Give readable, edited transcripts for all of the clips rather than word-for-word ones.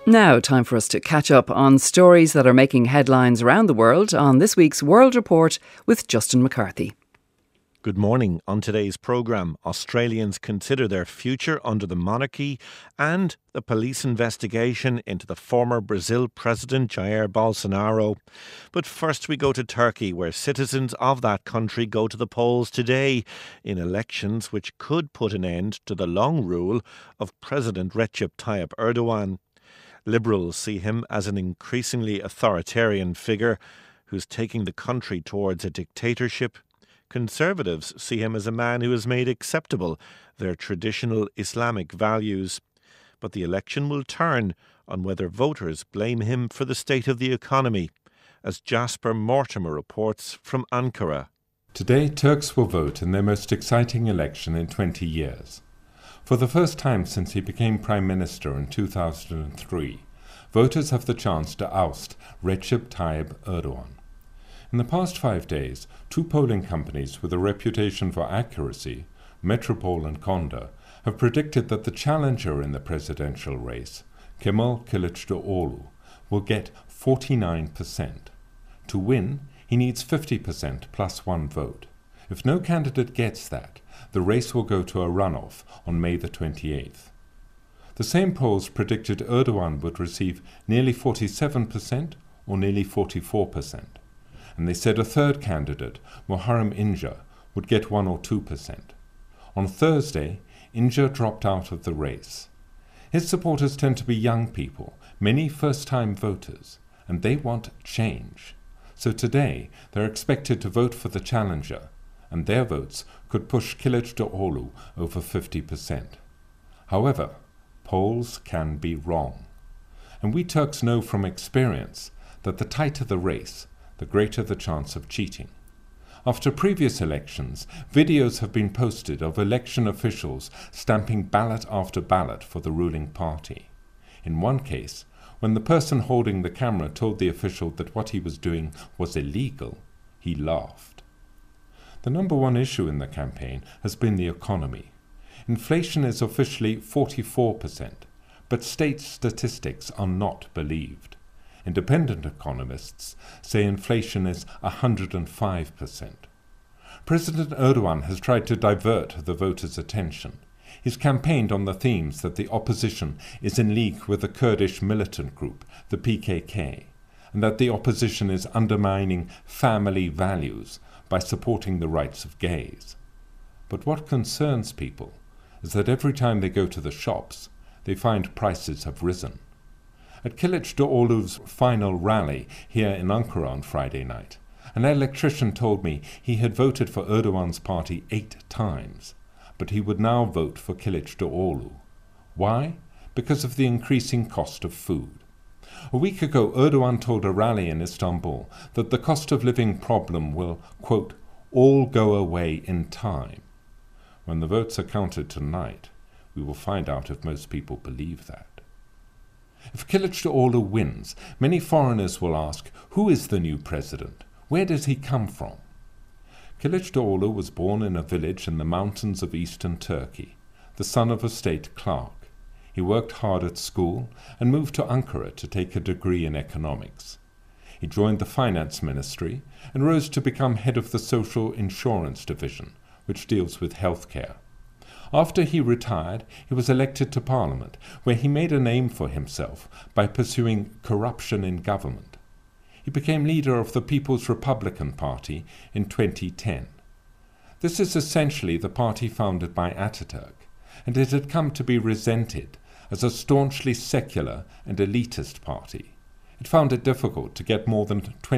Now, time for us to catch up on stories that are making headlines around the world on this week's World Report with Justin McCarthy. Good morning. On today's programme, Australians consider their future under the monarchy and the police investigation into the former Brazil President Jair Bolsonaro. But first we go to Turkey, where citizens of that country go to the polls today in elections which could put an end to the long rule of President Recep Tayyip Erdogan. Liberals see him as an increasingly authoritarian figure who's taking the country towards a dictatorship. Conservatives see him as a man who has made acceptable their traditional Islamic values. But the election will turn on whether voters blame him for the state of the economy, as Jasper Mortimer reports from Ankara. Today, Turks will vote in their most exciting election in 20 years. For the first time since he became Prime Minister in 2003, voters have the chance to oust Recep Tayyip Erdogan. In the past 5 days, 2 polling companies with a reputation for accuracy, Metropole and Conda, have predicted that the challenger in the presidential race, Kemal Kılıçdaroğlu, will get 49%. To win, he needs 50% plus 1 vote. If no candidate gets that, the race will go to a runoff on May the 28th. The same polls predicted Erdogan would receive nearly 47% or nearly 44%. And they said a third candidate, Muharrem İnce, would get 1 or 2%. On Thursday, İnce dropped out of the race. His supporters tend to be young people, many first-time voters, and they want change. So today, they're expected to vote for the challenger, and their votes could push Kılıçdaroğlu over 50%. However, polls can be wrong. And we Turks know from experience that the tighter the race, the greater the chance of cheating. After previous elections, videos have been posted of election officials stamping ballot after ballot for the ruling party. In one case, when the person holding the camera told the official that what he was doing was illegal, he laughed. The number one issue in the campaign has been the economy. Inflation is officially 44%, but state statistics are not believed. Independent economists say inflation is 105%. President Erdogan has tried to divert the voters' attention. He's campaigned on the themes that the opposition is in league with the Kurdish militant group, the PKK, and that the opposition is undermining family values by supporting the rights of gays. But what concerns people is that every time they go to the shops, they find prices have risen. At Kılıçdaroğlu's final rally here in Ankara on Friday night, an electrician told me he had voted for Erdogan's party 8 times, but he would now vote for Kılıçdaroğlu. Why? Because of the increasing cost of food. A week ago, Erdogan told a rally in Istanbul that the cost of living problem will, quote, all go away in time. When the votes are counted tonight, we will find out if most people believe that. If Kılıçdaroğlu wins, many foreigners will ask, who is the new president? Where does he come from? Kılıçdaroğlu was born in a village in the mountains of eastern Turkey, the son of a state clerk. He worked hard at school and moved to Ankara to take a degree in economics. He joined the finance ministry and rose to become head of the social insurance division, which deals with healthcare. After he retired, he was elected to Parliament, where he made a name for himself by pursuing corruption in government. He became leader of the People's Republican Party in 2010. This is essentially the party founded by Ataturk, and it had come to be resented as a staunchly secular and elitist party. It found it difficult to get more than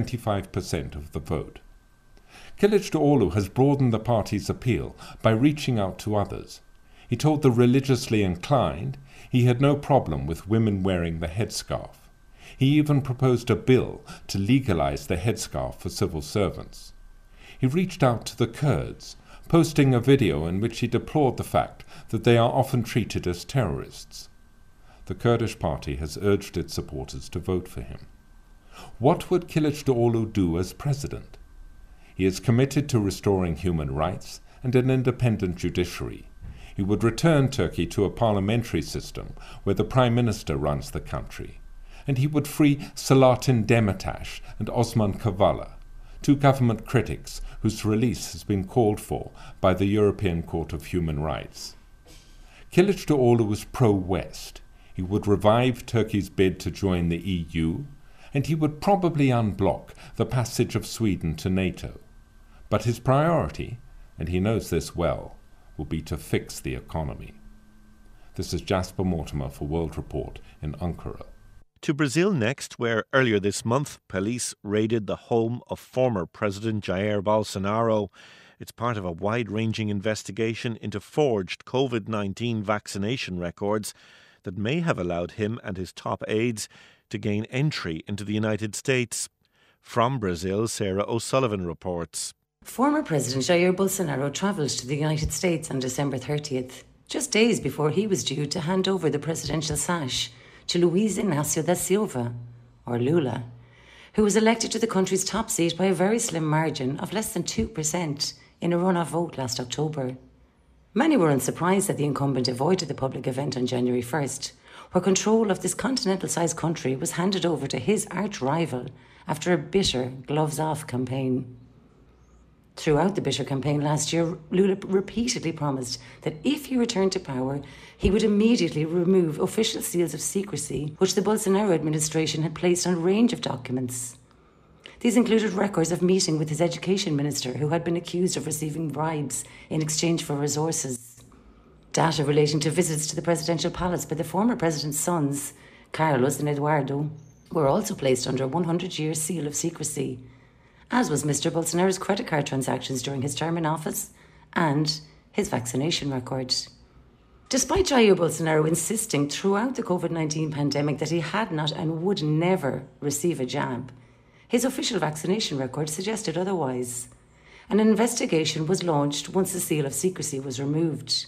25% of the vote. Kılıçdaroğlu has broadened the party's appeal by reaching out to others. He told the religiously inclined he had no problem with women wearing the headscarf. He even proposed a bill to legalize the headscarf for civil servants. He reached out to the Kurds, posting a video in which he deplored the fact that they are often treated as terrorists. The Kurdish party has urged its supporters to vote for him. What would Kılıçdaroğlu do as president? He is committed to restoring human rights and an independent judiciary. He would return Turkey to a parliamentary system where the Prime Minister runs the country. And he would free Selahattin Demirtas and Osman Kavala, two government critics whose release has been called for by the European Court of Human Rights. Kılıçdaroğlu was pro-West. He would revive Turkey's bid to join the EU, and he would probably unblock the passage of Sweden to NATO. But his priority, and he knows this well, will be to fix the economy. This is Jasper Mortimer for World Report in Ankara. To Brazil next, where earlier this month police raided the home of former President Jair Bolsonaro. It's part of a wide-ranging investigation into forged COVID-19 vaccination records that may have allowed him and his top aides to gain entry into the United States. From Brazil, Sarah O'Sullivan reports. Former President Jair Bolsonaro travelled to the United States on December 30th, just days before he was due to hand over the presidential sash to Luiz Inácio da Silva, or Lula, who was elected to the country's top seat by a very slim margin of less than 2% in a runoff vote last October. Many were unsurprised that the incumbent avoided the public event on January 1st, where control of this continental-sized country was handed over to his arch-rival after a bitter gloves-off campaign. Throughout the bitter campaign last year, Lula repeatedly promised that if he returned to power, he would immediately remove official seals of secrecy which the Bolsonaro administration had placed on a range of documents. These included records of meeting with his education minister, who had been accused of receiving bribes in exchange for resources. Data relating to visits to the presidential palace by the former president's sons, Carlos and Eduardo, were also placed under a 100-year seal of secrecy, as was Mr. Bolsonaro's credit card transactions during his term in office and his vaccination record. Despite Jair Bolsonaro insisting throughout the COVID-19 pandemic that he had not and would never receive a jab, his official vaccination record suggested otherwise. An investigation was launched once the seal of secrecy was removed.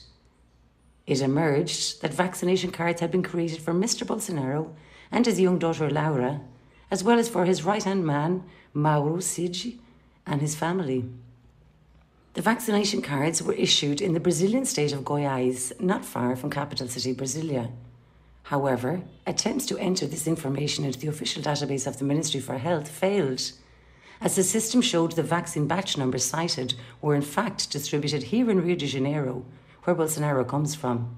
It emerged that vaccination cards had been created for Mr. Bolsonaro and his young daughter Laura, as well as for his right-hand man, Mauro Cid, and his family. The vaccination cards were issued in the Brazilian state of Goiás, not far from capital city Brasilia. However, attempts to enter this information into the official database of the Ministry for Health failed, as the system showed the vaccine batch numbers cited were in fact distributed here in Rio de Janeiro, where Bolsonaro comes from.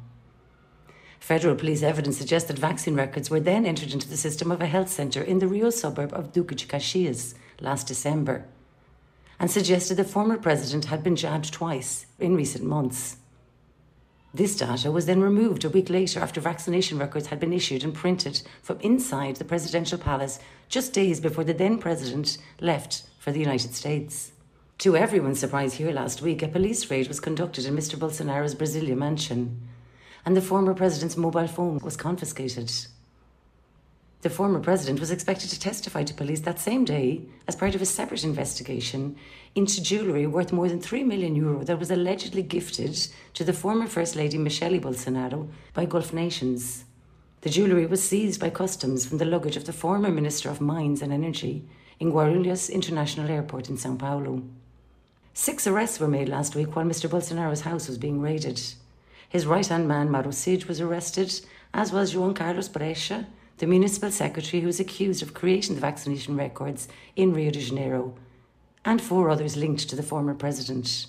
Federal police evidence suggests that vaccine records were then entered into the system of a health centre in the Rio suburb of Duque de Caxias last December, and suggested the former president had been jabbed twice in recent months. This data was then removed a week later after vaccination records had been issued and printed from inside the presidential palace just days before the then president left for the United States. To everyone's surprise here last week, a police raid was conducted in Mr. Bolsonaro's Brasilia mansion, and the former president's mobile phone was confiscated. The former president was expected to testify to police that same day as part of a separate investigation into jewellery worth more than €3 million that was allegedly gifted to the former First Lady Michele Bolsonaro by Gulf nations. The jewellery was seized by customs from the luggage of the former Minister of Mines and Energy in Guarulhos International Airport in São Paulo. 6 arrests were made last week while Mr. Bolsonaro's house was being raided. His right-hand man, Mauro Cid, was arrested, as was João Carlos Brecha, the municipal secretary who was accused of creating the vaccination records in Rio de Janeiro, and 4 others linked to the former president.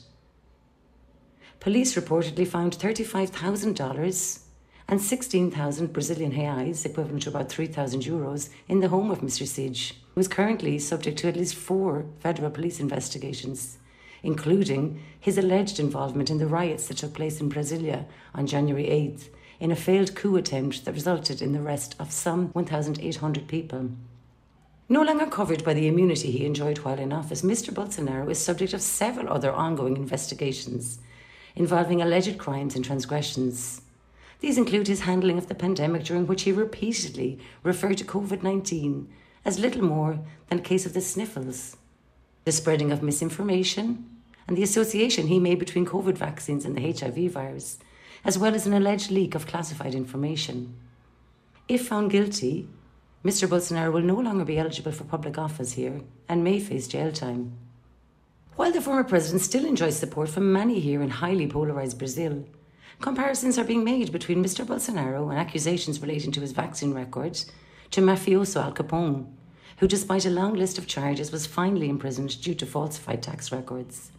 Police reportedly found $35,000 and 16,000 Brazilian reais, equivalent to about €3,000, in the home of Mr. Cid, who is currently subject to at least 4 federal police investigations, including his alleged involvement in the riots that took place in Brasilia on January 8th, in a failed coup attempt that resulted in the arrest of some 1,800 people. No longer covered by the immunity he enjoyed while in office, Mr. Bolsonaro is subject of several other ongoing investigations involving alleged crimes and transgressions. These include his handling of the pandemic, during which he repeatedly referred to COVID-19 as little more than a case of the sniffles, the spreading of misinformation, and the association he made between COVID vaccines and the HIV virus, as well as an alleged leak of classified information. If found guilty, Mr. Bolsonaro will no longer be eligible for public office here and may face jail time. While the former president still enjoys support from many here in highly polarised Brazil, Comparisons are being made between Mr. Bolsonaro and accusations relating to his vaccine record to mafioso Al Capone, who, despite a long list of charges, was finally imprisoned due to falsified tax records.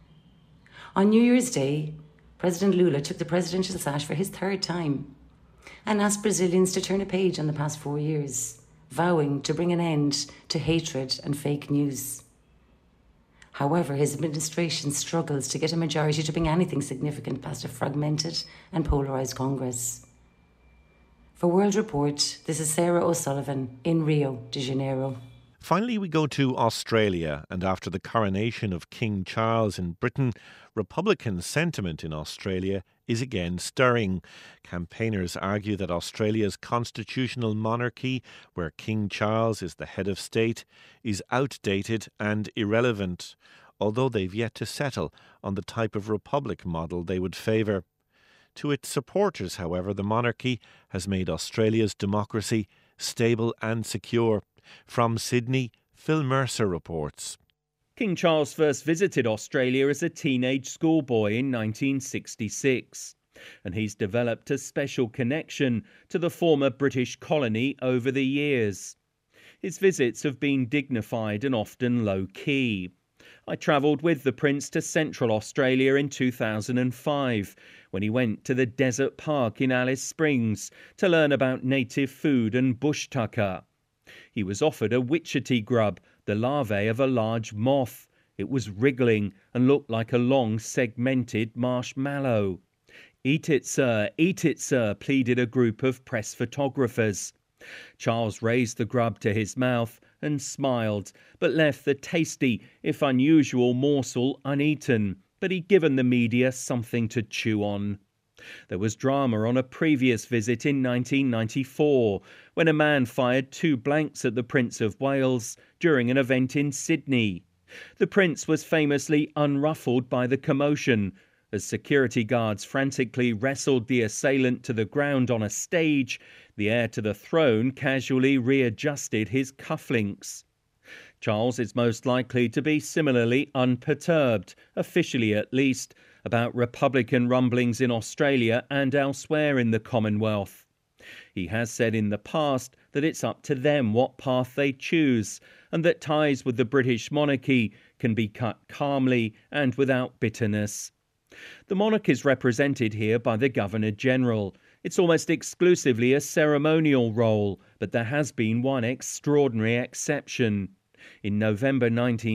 On New Year's Day, President Lula took the presidential sash for his third time and asked Brazilians to turn a page on the past 4 years, vowing to bring an end to hatred and fake news. However, his administration struggles to get a majority to bring anything significant past a fragmented and polarised Congress. For World Report, this is Sarah O'Sullivan in Rio de Janeiro. Finally, we go to Australia, and after the coronation of King Charles in Britain, Republican sentiment in Australia is again stirring. Campaigners argue that Australia's constitutional monarchy, where King Charles is the head of state, is outdated and irrelevant, although they've yet to settle on the type of republic model they would favour. To its supporters, however, the monarchy has made Australia's democracy stable and secure. From Sydney, Phil Mercer reports. King Charles first visited Australia as a teenage schoolboy in 1966, and he's developed a special connection to the former British colony over the years. His visits have been dignified and often low-key. I travelled with the Prince to Central Australia in 2005, when he went to the Desert Park in Alice Springs to learn about native food and bush tucker. He was offered a witchetty grub, the larvae of a large moth. It was wriggling and looked like a long, segmented marshmallow. "Eat it, sir, pleaded a group of press photographers. Charles raised the grub to his mouth and smiled, but left the tasty, if unusual, morsel uneaten. But he'd given the media something to chew on. There was drama on a previous visit in 1994, when a man fired 2 blanks at the Prince of Wales during an event in Sydney. The Prince was famously unruffled by the commotion, as security guards frantically wrestled the assailant to the ground on a stage. The heir to the throne casually readjusted his cufflinks. Charles is most likely to be similarly unperturbed, officially at least, about Republican rumblings in Australia and elsewhere in the Commonwealth. He has said in the past that it's up to them what path they choose, and that ties with the British monarchy can be cut calmly and without bitterness. The monarch is represented here by the Governor-General. It's almost exclusively a ceremonial role, but there has been one extraordinary exception. In November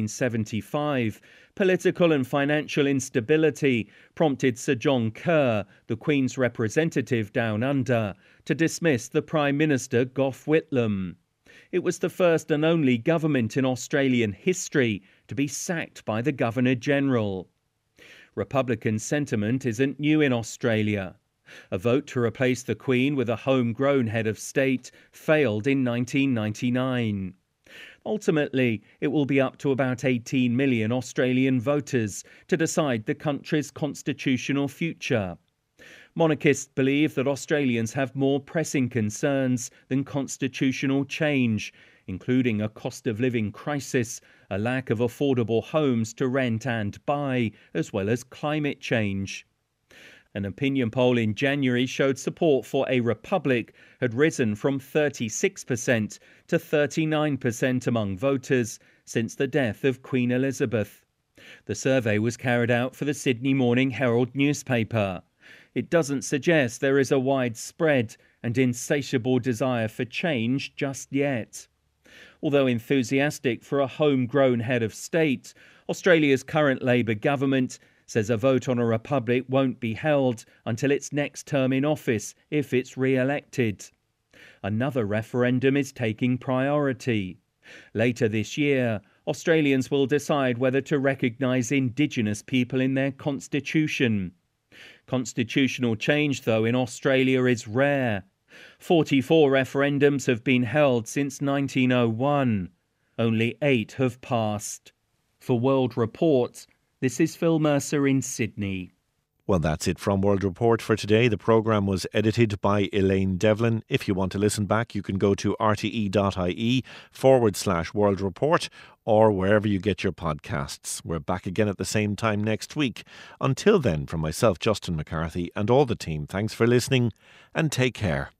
1975, political and financial instability prompted Sir John Kerr, the Queen's representative down under, to dismiss the Prime Minister Gough Whitlam. It was the first and only government in Australian history to be sacked by the Governor-General. Republican sentiment isn't new in Australia. A vote to replace the Queen with a homegrown head of state failed in 1999. Ultimately, it will be up to about 18 million Australian voters to decide the country's constitutional future. Monarchists believe that Australians have more pressing concerns than constitutional change, including a cost of living crisis, a lack of affordable homes to rent and buy, as well as climate change. An opinion poll in January showed support for a republic had risen from 36% to 39% among voters since the death of Queen Elizabeth. The survey was carried out for the Sydney Morning Herald newspaper. It doesn't suggest there is a widespread and insatiable desire for change just yet. Although enthusiastic for a homegrown head of state, Australia's current Labour government says a vote on a republic won't be held until its next term in office if it's re-elected. Another referendum is taking priority. Later this year, Australians will decide whether to recognise Indigenous people in their constitution. Constitutional change, though, in Australia is rare. 44 referendums have been held since 1901. Only 8 have passed. For World Report, this is Phil Mercer in Sydney. Well, that's it from World Report for today. The programme was edited by Elaine Devlin. If you want to listen back, you can go to rte.ie/World Report or wherever you get your podcasts. We're back again at the same time next week. Until then, from myself, Justin McCarthy, and all the team, thanks for listening and take care.